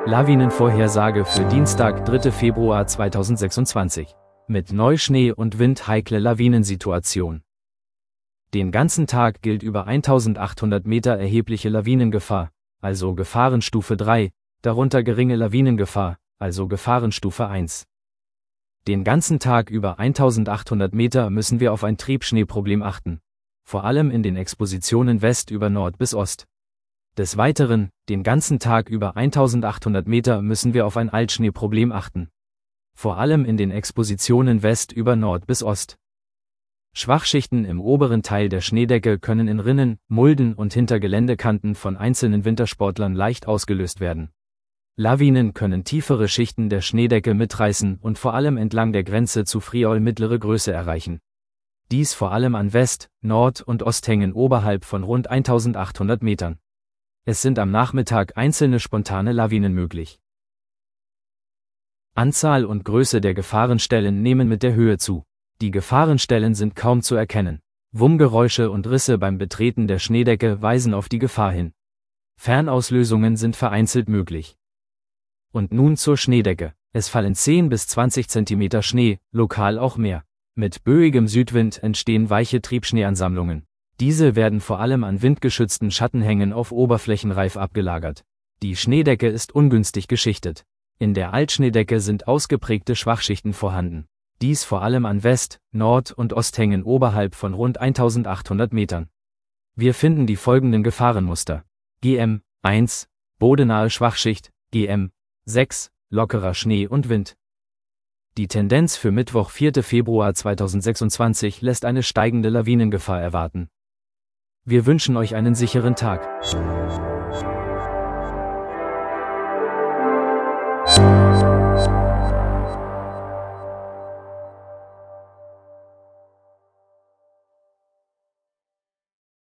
Lawinenvorhersage für Dienstag, 3. Februar 2026. Mit Neuschnee und Wind heikle Lawinensituation. Den ganzen Tag gilt über 1800 Meter erhebliche Lawinengefahr, also Gefahrenstufe 3, darunter geringe Lawinengefahr, also Gefahrenstufe 1. Den ganzen Tag über 1800 Meter müssen wir auf ein Triebschneeproblem achten, vor allem in den Expositionen West über Nord bis Ost. Des Weiteren, den ganzen Tag über 1800 Meter müssen wir auf ein Altschneeproblem achten, vor allem in den Expositionen West über Nord bis Ost. Schwachschichten im oberen Teil der Schneedecke können in Rinnen, Mulden und hinter Geländekanten von einzelnen Wintersportlern leicht ausgelöst werden. Lawinen können tiefere Schichten der Schneedecke mitreißen und vor allem entlang der Grenze zu Friaul mittlere Größe erreichen. Dies vor allem an West-, Nord- und Osthängen oberhalb von rund 1800 Metern. Es sind am Nachmittag einzelne spontane Lawinen möglich. Anzahl und Größe der Gefahrenstellen nehmen mit der Höhe zu. Die Gefahrenstellen sind kaum zu erkennen. Wummgeräusche und Risse beim Betreten der Schneedecke weisen auf die Gefahr hin. Fernauslösungen sind vereinzelt möglich. Und nun zur Schneedecke. Es fallen 10 bis 20 cm Schnee, lokal auch mehr. Mit böigem Südwind entstehen weiche Triebschneeansammlungen. Diese werden vor allem an windgeschützten Schattenhängen auf Oberflächenreif abgelagert. Die Schneedecke ist ungünstig geschichtet. In der Altschneedecke sind ausgeprägte Schwachschichten vorhanden. Dies vor allem an West-, Nord- und Osthängen oberhalb von rund 1800 Metern. Wir finden die folgenden Gefahrenmuster. GM 1, bodenahe Schwachschicht, GM 6, lockerer Schnee und Wind. Die Tendenz für Mittwoch, 4. Februar 2026 lässt eine steigende Lawinengefahr erwarten. Wir wünschen euch einen sicheren Tag.